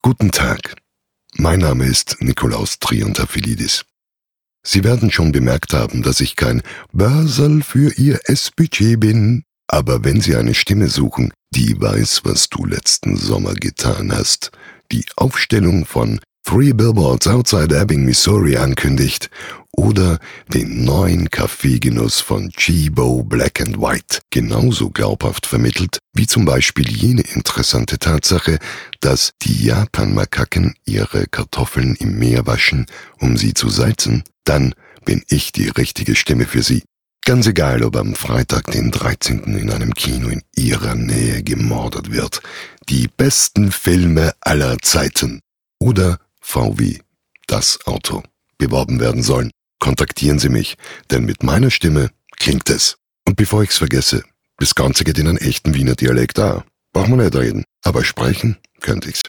Guten Tag, mein Name ist Nikolaus Triantafylidis. Sie werden schon bemerkt haben, dass ich kein Börserl für Ihr Essbudget bin, aber wenn Sie eine Stimme suchen, die weiß, was du letzten Sommer getan hast, die Aufstellung von 3 Billboards Outside Ebbing, Missouri ankündigt oder den neuen Kaffeegenuss von Chibo Black and White genauso glaubhaft vermittelt, wie zum Beispiel jene interessante Tatsache, dass die Japan-Makaken ihre Kartoffeln im Meer waschen, um sie zu salzen, dann bin ich die richtige Stimme für Sie. Ganz egal, ob am Freitag, den 13. in einem Kino in Ihrer Nähe gemordet wird. Die besten Filme aller Zeiten. Oder VW, das Auto, beworben werden sollen. Kontaktieren Sie mich, denn mit meiner Stimme klingt es. Und bevor ich's vergesse, das Ganze geht in einen echten Wiener Dialekt auch. Braucht man nicht reden, aber sprechen könnte ich's.